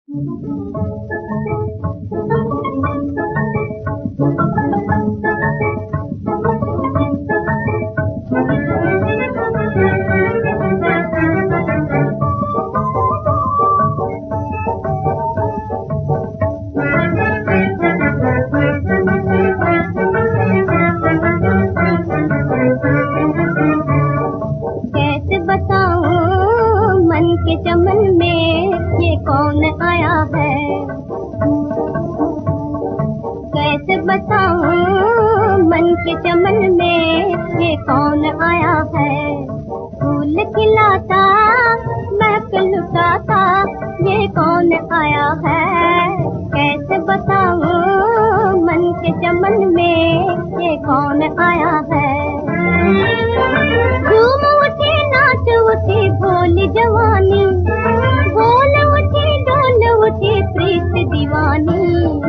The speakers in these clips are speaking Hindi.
के चमन में ये कौन आया है, कैसे बताऊं मन के चमन में ये कौन आया है। फूल खिलाता महक लुटाता ये कौन आया है, कैसे बताऊं मन के चमन में ये कौन आया है। झूम उठी नाच उठी भोली जवानी, बोल उठी डोल उठी प्रीत दीवानी।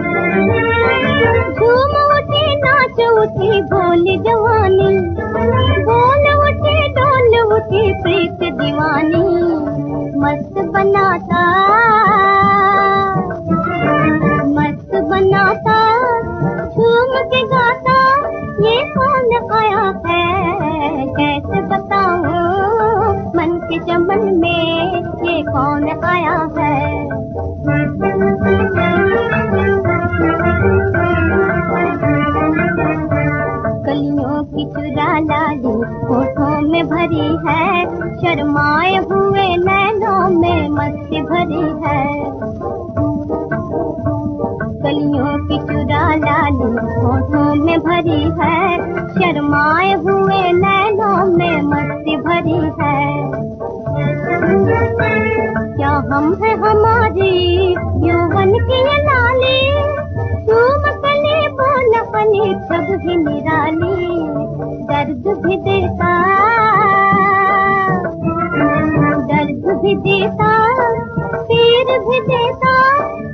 झूम उठी नाच उठी भोली जवानी, बोल उठी डोल उठी प्रीत दीवानी। मस्त बनाता झूम के गाता ये कौन आया है, कैसे बताऊं मन के चमन में ये कौन आया है। कलियों की चुरा लाली होठों में भरी है, शर्माए हुए नैनों में मस्ती भरी है। कलियों की चुरा लाली होठों में भरी है, शर्माए हुए नैनों में मस्ती भरी है। क्या हम है हमारी यौवन की ये लाली, झूम कली बोल अपनी छब भी निराली। दर्द भी देता पीर भी देता